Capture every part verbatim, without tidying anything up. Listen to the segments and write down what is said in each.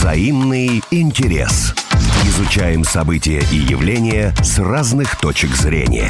Взаимный интерес. Изучаем события и явления с разных точек зрения.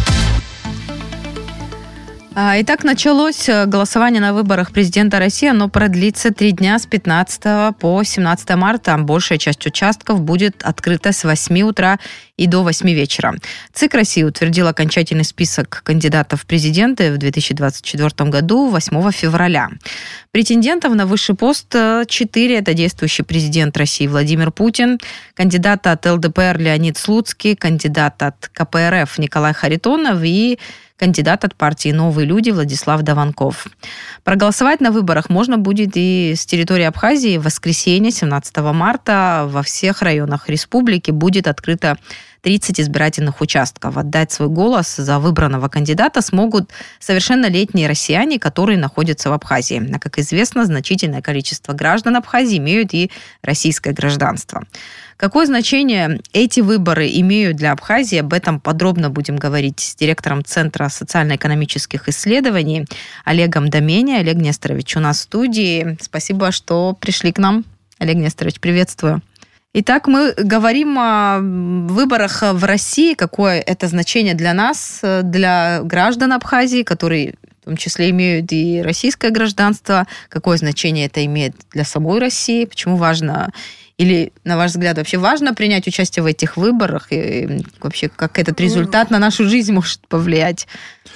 Итак, началось голосование на выборах президента России. Оно продлится три дня с пятнадцатого по семнадцатое марта. Большая часть участков будет открыта с восьми утра и до восьми вечера. ЦИК России утвердил окончательный список кандидатов в президенты в две тысячи двадцать четвёртом году восьмого февраля. Претендентов на высший пост четыре. Это действующий президент России Владимир Путин, кандидат от эл дэ пэ эр Леонид Слуцкий, кандидат от ка пэ эр эф Николай Харитонов и кандидат от партии «Новые люди» Владислав Даванков. Проголосовать на выборах можно будет и с территории Абхазии. В воскресенье, семнадцатого марта, во всех районах республики будет открыто тридцать избирательных участков. Отдать свой голос за выбранного кандидата смогут совершеннолетние россияне, которые находятся в Абхазии. А, как известно, значительное количество граждан Абхазии имеют и российское гражданство. Какое значение эти выборы имеют для Абхазии? Об этом подробно будем говорить с директором Центра социально-экономических исследований Олегом Домени. Олег Несторович у нас в студии. Спасибо, что пришли к нам. Олег Несторович, приветствую. Итак, мы говорим о выборах в России. Какое это значение для нас, для граждан Абхазии, которые в том числе имеют и российское гражданство? Какое значение это имеет для самой России? Почему важно... Или, на ваш взгляд, вообще важно принять участие в этих выборах? И вообще, как этот результат на нашу жизнь может повлиять?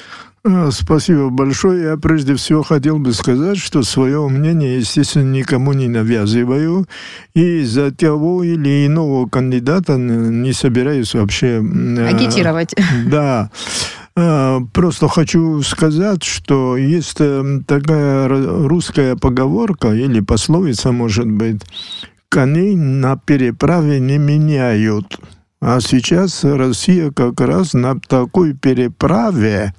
Спасибо большое. Я прежде всего хотел бы сказать, что свое мнение, естественно, никому не навязываю. И за того или иного кандидата не собираюсь вообще... Агитировать. Да. Просто хочу сказать, что есть такая русская поговорка или пословица, может быть, «Коней на переправе не меняют». А сейчас Россия как раз на такой переправе.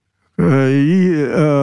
И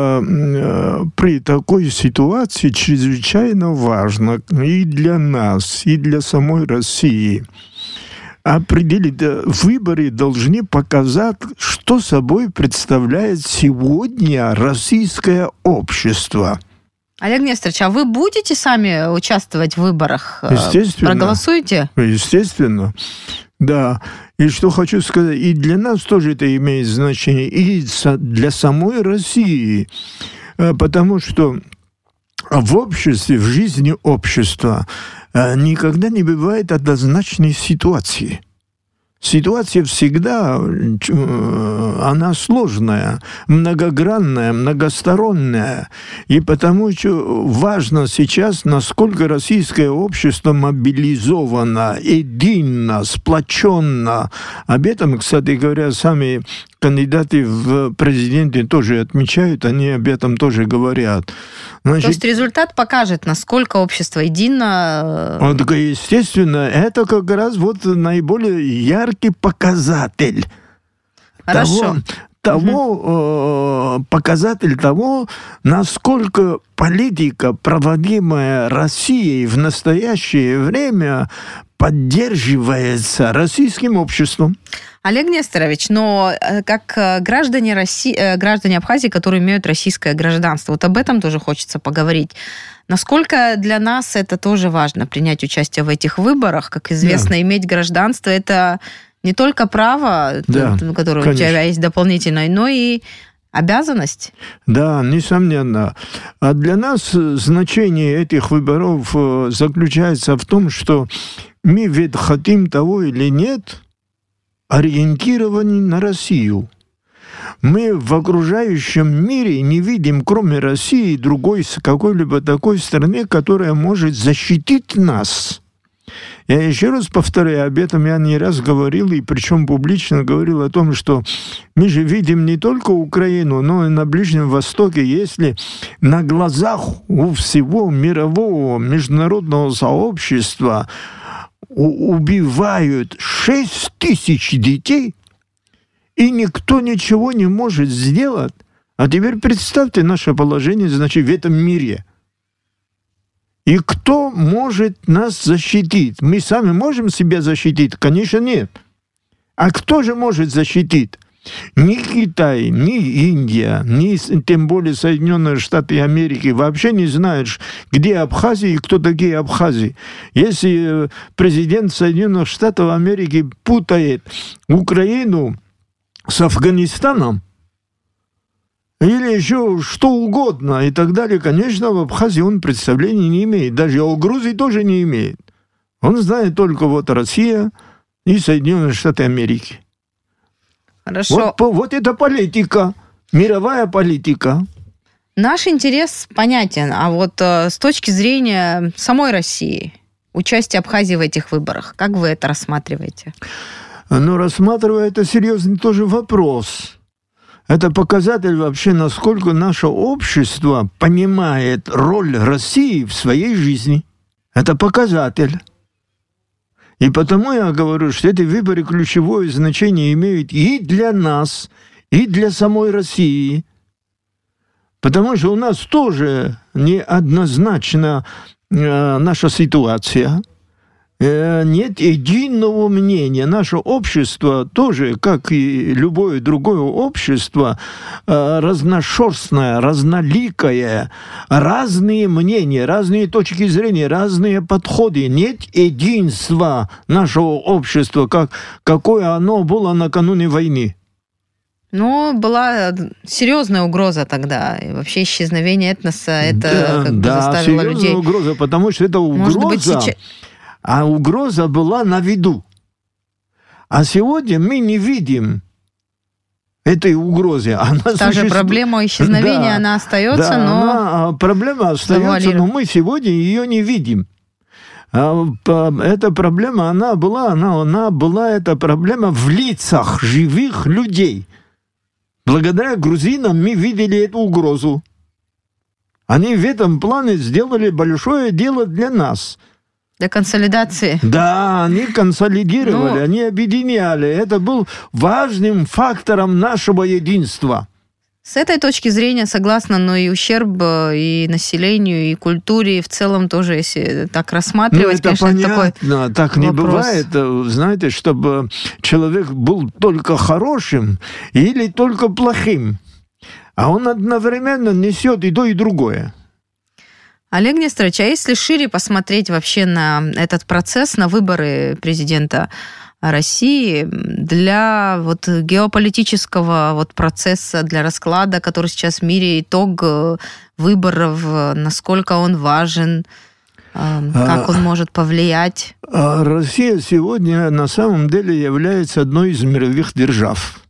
э, при такой ситуации чрезвычайно важно и для нас, и для самой России определить, выборы должны показать, что собой представляет сегодня российское общество. Олег Несторович, а вы будете сами участвовать в выборах? Естественно. Проголосуете? Естественно. Да. И что хочу сказать, и для нас тоже это имеет значение, и для самой России. Потому что в обществе, в жизни общества никогда не бывает однозначной ситуации. Ситуация всегда, она сложная, многогранная, многосторонняя. И потому что важно сейчас, насколько российское общество мобилизовано, едино, сплоченно. Об этом, кстати говоря, сами кандидаты в президенты тоже отмечают, они об этом тоже говорят. Значит, то есть результат покажет, насколько общество едино. Вот, естественно, это как раз вот наиболее яркий показатель. Хорошо. Того, того угу. э, показатель того, насколько политика, проводимая Россией в настоящее время, поддерживается российским обществом. Олег Несторович, но как граждане России, граждане Абхазии, которые имеют российское гражданство, вот об этом тоже хочется поговорить. Насколько для нас это тоже важно, принять участие в этих выборах? Как известно, да. Иметь гражданство – это не только право, да, которое конечно. У тебя есть дополнительное, но и обязанность. Да, несомненно. А для нас значение этих выборов заключается в том, что мы ведь хотим того или нет, ориентированы на Россию. Мы в окружающем мире не видим, кроме России, другой какой-либо такой страны, которая может защитить нас. Я еще раз повторяю, об этом я не раз говорил, и причем публично говорил о том, что мы же видим не только Украину, но и на Ближнем Востоке, если на глазах у всего мирового международного сообщества убивают шесть тысяч детей, и никто ничего не может сделать. А теперь представьте наше положение, значит, в этом мире. И кто может нас защитить? Мы сами можем себя защитить? Конечно, нет. А кто же может защитить? Ни Китай, ни Индия, ни тем более Соединенные Штаты Америки вообще не знают, где Абхазия и кто такие абхазы. Если президент Соединенных Штатов Америки путает Украину с Афганистаном, или еще что угодно и так далее, конечно, в Абхазии он представления не имеет. Даже о Грузии тоже не имеет. Он знает только вот Россия и Соединенные Штаты Америки. Хорошо. Вот, вот это политика, мировая политика. Наш интерес понятен, а вот э, с точки зрения самой России, участие Абхазии в этих выборах, как вы это рассматриваете? Ну, рассматривая, это серьезный тоже вопрос. Это показатель вообще, насколько наше общество понимает роль России в своей жизни. Это показатель. И потому я говорю, что эти выборы ключевое значение имеют и для нас, и для самой России. Потому что у нас тоже неоднозначна э, наша ситуация. Нет единого мнения. Наше общество тоже, как и любое другое общество, разношерстное, разноликое, разные мнения, разные точки зрения, разные подходы. Нет единства нашего общества, как, какое оно было накануне войны. Ну, была серьезная угроза тогда. И вообще исчезновение этноса, это да, как бы да, заставило людей... Да, серьезная угроза, потому что это угроза... Может быть, сейчас... А угроза была на виду. А сегодня мы не видим этой угрозы. Она Та существует. же проблема исчезновения, да, она остается, да, но... Она, проблема остается, но мы сегодня ее не видим. Эта проблема, она была, она, она была, эта проблема в лицах живых людей. Благодаря грузинам мы видели эту угрозу. Они в этом плане сделали большое дело для нас. Для консолидации. Да, они консолидировали, ну, они объединяли. Это был важным фактором нашего единства. С этой точки зрения согласна, но и ущерб и населению, и культуре, и в целом тоже, если так рассматривать, ну, это конечно, понятно. Такой так не вопрос. Бывает, знаете, чтобы человек был только хорошим или только плохим. А он одновременно несет и то, и другое. Олег Несторович, а если шире посмотреть вообще на этот процесс, на выборы президента России, для вот геополитического вот процесса, для расклада, который сейчас в мире, итог выборов, насколько он важен, как он может повлиять? Россия сегодня на самом деле является одной из мировых держав.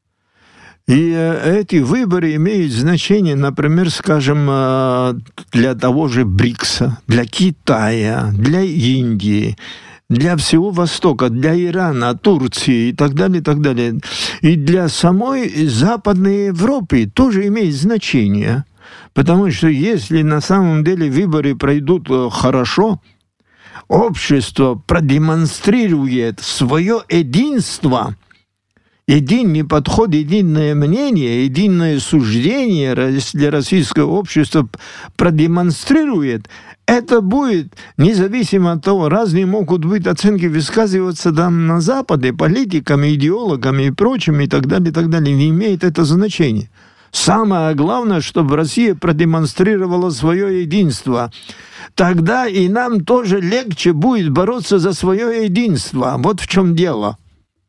И эти выборы имеют значение, например, скажем, для того же БРИКСа, для Китая, для Индии, для всего Востока, для Ирана, Турции и так далее, и так далее. И для самой Западной Европы тоже имеет значение. Потому что если на самом деле выборы пройдут хорошо, общество продемонстрирует свое единство, единый подход, единое мнение, единое суждение для российского общества продемонстрирует, это будет, независимо от того, разные могут быть оценки высказываться там на Западе, политиками, идеологами и прочими, и так далее, и так далее, не имеет это значения. Самое главное, чтобы Россия продемонстрировала свое единство. Тогда и нам тоже легче будет бороться за свое единство. Вот в чем дело.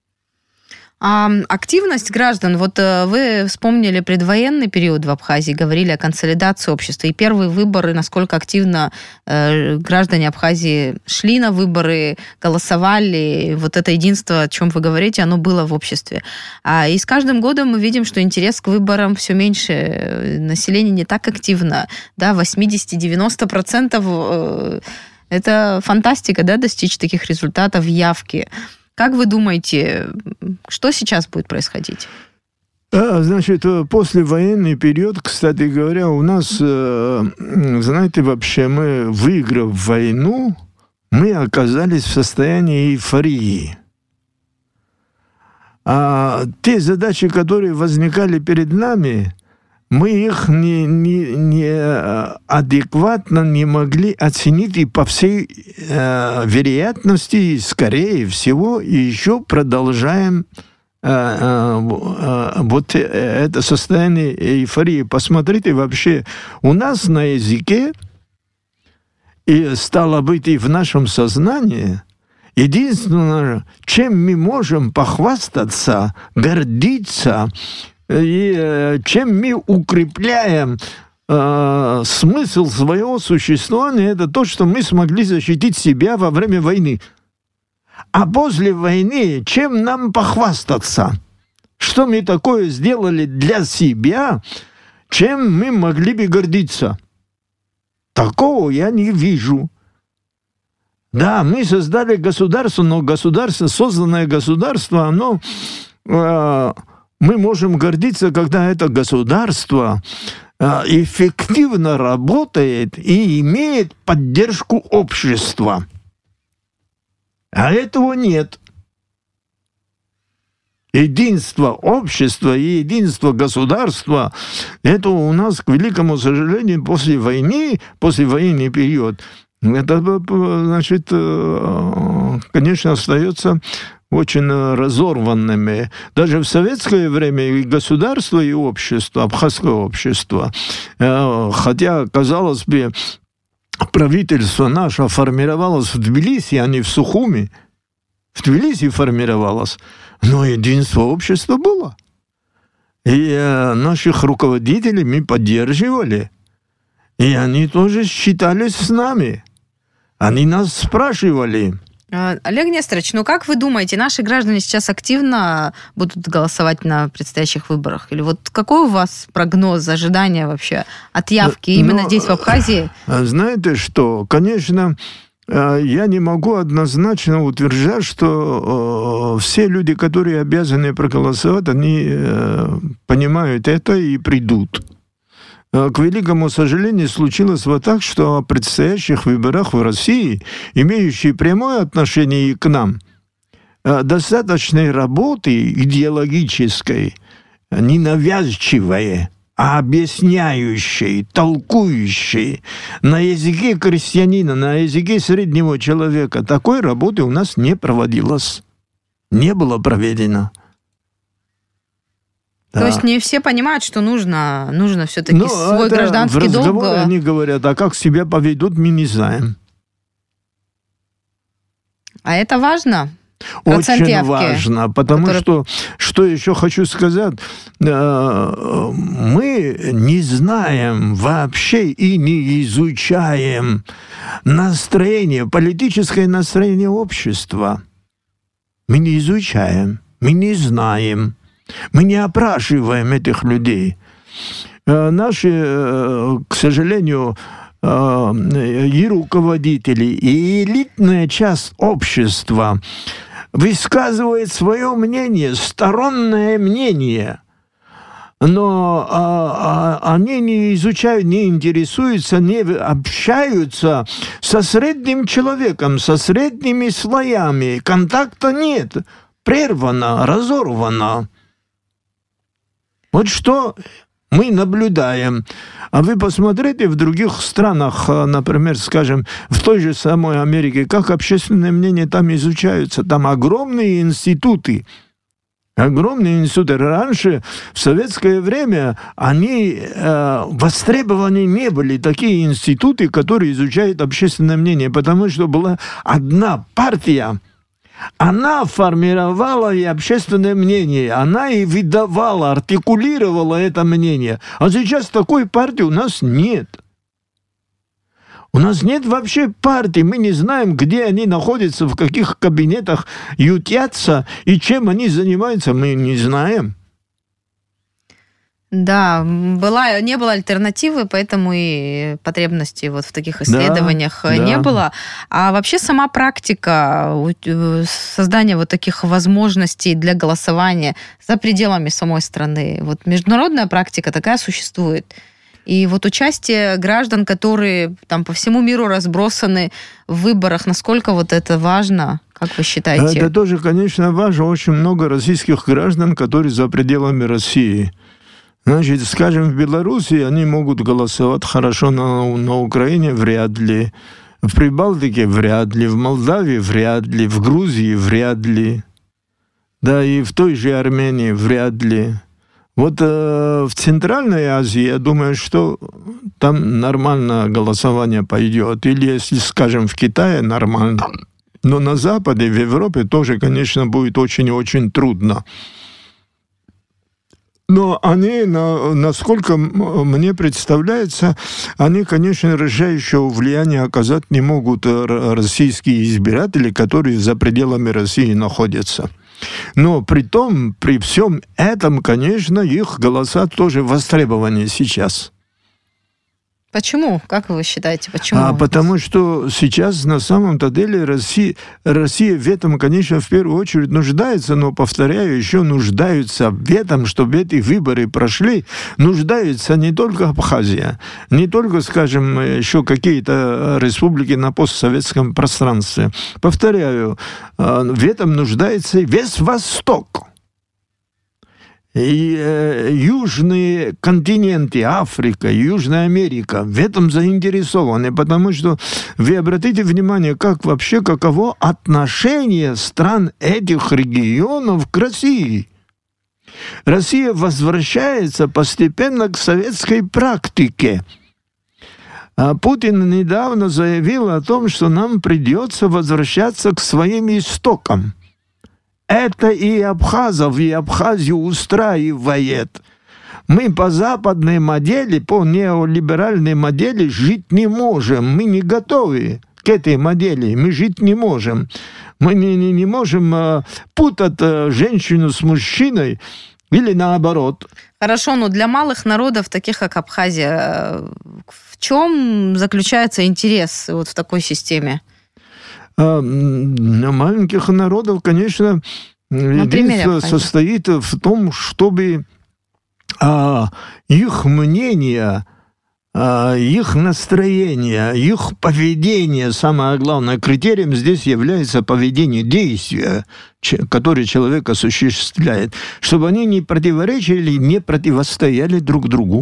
А активность граждан, вот вы вспомнили предвоенный период в Абхазии, говорили о консолидации общества, и первые выборы, насколько активно граждане Абхазии шли на выборы, голосовали, вот это единство, о чем вы говорите, оно было в обществе. И с каждым годом мы видим, что интерес к выборам все меньше, население не так активно, да, восемьдесят-девяносто процентов это фантастика, да, достичь таких результатов явки. Как вы думаете, что сейчас будет происходить? Значит, послевоенный период, кстати говоря, у нас, знаете, вообще мы, выиграв войну, мы оказались в состоянии эйфории. А те задачи, которые возникали перед нами, мы их не, не, не адекватно не могли оценить, и по всей э, вероятности, скорее всего, еще продолжаем э, вот это состояние эйфории. Посмотрите, вообще у нас на языке, и стало быть, и в нашем сознании, единственное, чем мы можем похвастаться, гордиться, и чем мы укрепляем э, смысл своего существования, это то, что мы смогли защитить себя во время войны. А после войны чем нам похвастаться? Что мы такое сделали для себя, чем мы могли бы гордиться? Такого я не вижу. Да, мы создали государство, но государство, созданное государство, оно... Э, мы можем гордиться, когда это государство э, эффективно работает и имеет поддержку общества. А этого нет. Единство общества и единство государства, это у нас, к великому сожалению, после войны, после военный период, это, значит, конечно, остается очень разорванными. Даже в советское время и государство, и общество, абхазское общество, хотя, казалось бы, правительство наше формировалось в Тбилиси, а не в Сухуми. В Тбилиси формировалось, но единство общества было. И э, наших руководителей мы поддерживали. И они тоже считались с нами. Они нас спрашивали. Олег Несторович, ну как вы думаете, наши граждане сейчас активно будут голосовать на предстоящих выборах? Или вот какой у вас прогноз, ожидания вообще от явки именно Но, здесь, в Абхазии? Знаете что, конечно, я не могу однозначно утверждать, что все люди, которые обязаны проголосовать, они понимают это и придут. К великому сожалению, случилось вот так, что о предстоящих выборах в России, имеющие прямое отношение и к нам, достаточной работы идеологической, не навязчивой, а объясняющей, толкующей на языке крестьянина, на языке среднего человека, такой работы у нас не проводилось, не было проведено. То да. есть не все понимают, что нужно, нужно все-таки Но свой гражданский долг... В разговоре они говорят, а как себя поведут, мы не знаем. А это важно? Очень явки, важно, потому который... что, что еще хочу сказать, мы не знаем вообще и не изучаем настроение, политическое настроение общества. Мы не изучаем, мы не знаем. Мы не опрашиваем этих людей. Наши, к сожалению, и руководители, и элитная часть общества высказывает свое мнение, стороннее мнение, но а, а, они не изучают, не интересуются, не общаются со средним человеком, со средними слоями. Контакта нет, прервано, разорвано. Вот что мы наблюдаем. А вы посмотрите в других странах, например, скажем, в той же самой Америке, как общественное мнение там изучаются. Там огромные институты. Огромные институты. Раньше, в советское время, они э, востребованы не были. Такие институты, которые изучают общественное мнение. Потому что была одна партия, она формировала и общественное мнение, она и выдавала, артикулировала это мнение. А сейчас такой партии у нас нет. У нас нет вообще партий, мы не знаем, где они находятся, в каких кабинетах ютятся и чем они занимаются, мы не знаем. Да, была, не было альтернативы, поэтому и потребности вот в таких исследованиях да, не да. было. А вообще сама практика создания вот таких возможностей для голосования за пределами самой страны, вот международная практика такая существует. И вот участие граждан, которые там по всему миру разбросаны в выборах, насколько вот это важно, как вы считаете? Это тоже, конечно, важно. Очень много российских граждан, которые за пределами России. Значит, скажем, в Беларуси они могут голосовать хорошо, на, на Украине вряд ли, в Прибалтике вряд ли, в Молдавии вряд ли, в Грузии вряд ли. Да, и в той же Армении вряд ли. Вот э, в Центральной Азии, я думаю, что там нормально голосование пойдет. Или, если, скажем, в Китае нормально. Но на Западе, в Европе тоже, конечно, будет очень и очень трудно. Но они, насколько мне представляется, они, конечно, решающего влияния оказать не могут российские избиратели, которые за пределами России находятся. Но при том, при всем этом, конечно, их голоса тоже востребованы сейчас. Почему? Как вы считаете, почему? А потому что сейчас на самом-то деле Россия, Россия в этом, конечно, в первую очередь нуждается, но, повторяю, еще нуждаются в этом, чтобы эти выборы прошли, нуждается не только Абхазия, не только, скажем, еще какие-то республики на постсоветском пространстве. Повторяю, в этом нуждается весь Восток. И э, южные континенты, Африка, Южная Америка в этом заинтересованы, потому что вы обратите внимание, как вообще, каково отношение стран этих регионов к России. Россия возвращается постепенно к советской практике. А Путин недавно заявил о том, что нам придется возвращаться к своим истокам. Это и абхазов, и Абхазию устраивает. Мы по западной модели, по неолиберальной модели жить не можем. Мы не готовы к этой модели. Мы жить не можем. Мы не, не, не можем uh, путать uh, женщину с мужчиной или наоборот. Хорошо, но для малых народов, таких как Абхазия, в чем заключается интерес вот в такой системе? Маленьких народов, конечно, единство состоит в том, чтобы а, их мнение, а, их настроение, их поведение, самое главное, критерием здесь является поведение, действия, которое человек осуществляет, чтобы они не противоречили, не противостояли друг другу.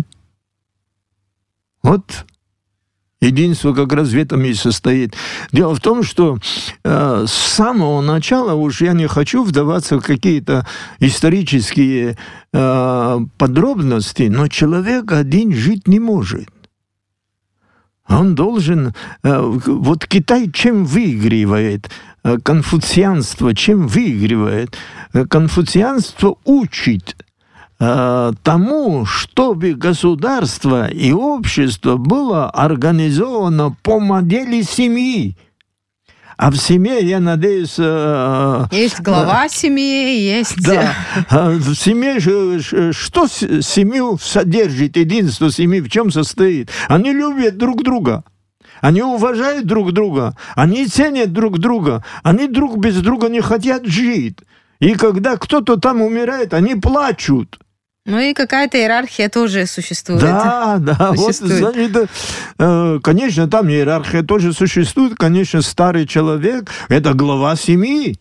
Вот. Единство как раз в этом и состоит. Дело в том, что э, с самого начала, уж я не хочу вдаваться в какие-то исторические э, подробности, но человек один жить не может. Он должен... Э, вот Китай чем выигрывает? Э, конфуцианство чем выигрывает? Э, конфуцианство учит тому, чтобы государство и общество было организовано по модели семьи. А в семье, я надеюсь... Есть глава э, семьи, есть... Да. В семье же... Что семью содержит, единство семьи в чем состоит? Они любят друг друга. Они уважают друг друга. Они ценят друг друга. Они друг без друга не хотят жить. И когда кто-то там умирает, они плачут. Ну и какая-то иерархия тоже существует. Да, да. Существует. Вот, значит, э, конечно, там иерархия тоже существует. Конечно, старый человек – это глава семьи.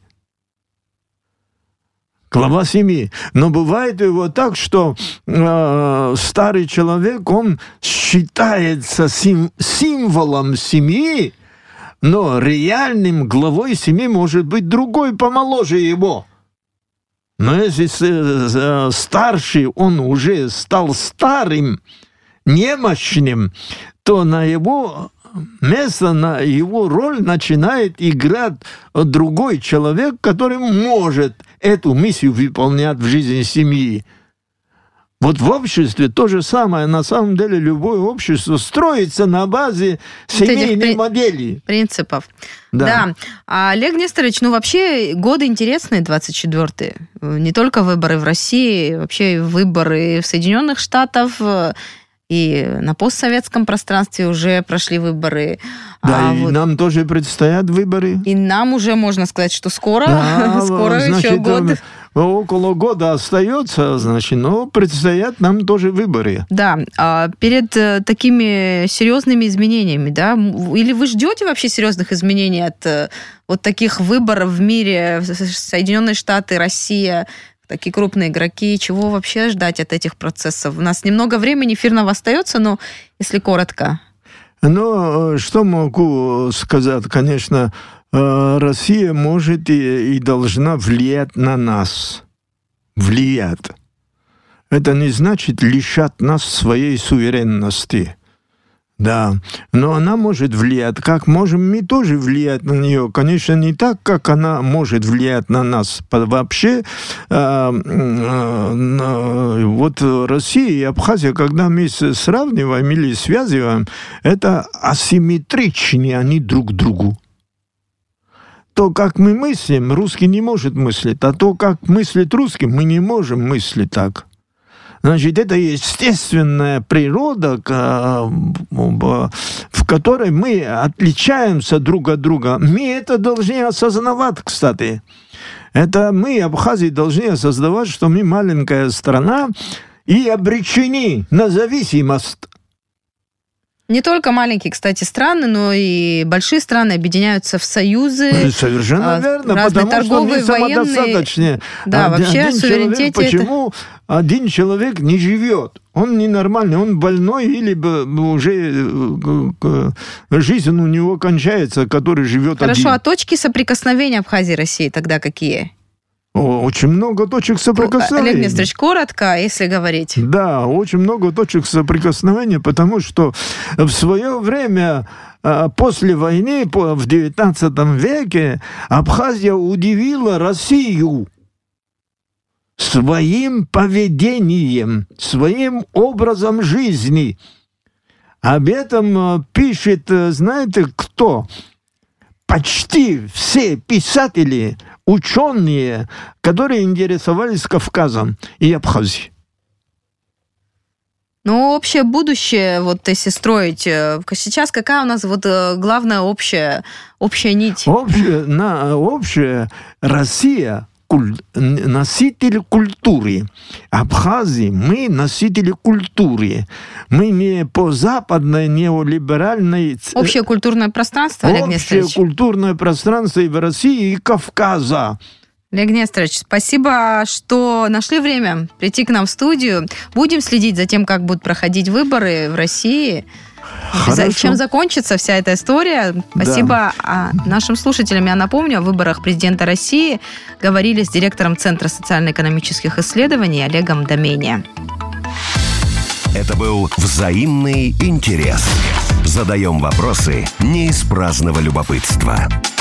Глава семьи. Но бывает его так, что э, старый человек, он считается сим- символом семьи, но реальным главой семьи может быть другой, помоложе его. Но если старший, он уже стал старым, немощным, то на его место, на его роль начинает играть другой человек, который может эту миссию выполнять в жизни семьи. Вот в обществе то же самое. На самом деле любое общество строится на базе семейной при... модели. Принципов. Да. да. А Олег Несторович, ну вообще годы интересные, двадцать четвёртый. Не только выборы в России, вообще выборы в Соединенных Штатах, и на постсоветском пространстве уже прошли выборы. Да, а и вот... нам тоже предстоят выборы. И нам уже, можно сказать, что скоро, да, скоро значит, еще год. Около года остается, значит, но предстоят нам тоже выборы. Да, а перед такими серьезными изменениями, да, или вы ждете вообще серьезных изменений от вот таких выборов в мире, Соединенные Штаты, Россия, такие крупные игроки, чего вообще ждать от этих процессов? У нас немного времени эфирного остается, но если коротко. Но что могу сказать? Конечно, Россия может и, и должна влиять на нас. Влиять. Это не значит лишать нас своей суверенности. Да, но она может влиять. Как можем мы тоже влиять на нее? Конечно, не так, как она может влиять на нас. Вообще, э, э, вот Россия и Абхазия, когда мы сравниваем или связываем, это асимметричнее они друг к другу. То, как мы мыслим, русский не может мыслить, а то, как мыслит русский, мы не можем мыслить так. Значит, это естественная природа, в которой мы отличаемся друг от друга. Мы это должны осознавать, кстати. Это мы, абхазы, должны осознавать, что мы маленькая страна и обречены на зависимость. Не только маленькие, кстати, страны, но и большие страны объединяются в союзы. Совершенно верно, разные потому торговые, что они самодостаточные. Да, один, вообще один суверенитете... Человек, почему один человек не живет? Он ненормальный, он больной, или уже жизнь у него кончается, который живет Хорошо, один. а точки соприкосновения Абхазии и России тогда какие? Очень много точек соприкосновения. Олег Несторович, коротко, если говорить. Да, очень много точек соприкосновения, потому что в свое время, после войны, в девятнадцатом веке, Абхазия удивила Россию своим поведением, своим образом жизни. Об этом пишет, знаете, кто? Почти все писатели, ученые, которые интересовались Кавказом и Абхазией. Ну, общее будущее, вот если строить, сейчас какая у нас вот главная общая, общая нить? Общая, на, общая Россия куль, носитель культуры. Абхазии мы носители культуры. Мы не по западной неолиберальной... Общее культурное пространство, Олег Несторович? Общее культурное пространство и в России, и Кавказа. Олег Несторович, спасибо, что нашли время прийти к нам в студию. Будем следить за тем, как будут проходить выборы в России. Хорошо. Чем закончится вся эта история. Спасибо да. нашим слушателям. Я напомню, о выборах президента России говорили с директором Центра социально-экономических исследований Олегом Домения. Это был «Взаимный интерес». Задаем вопросы не из праздного любопытства.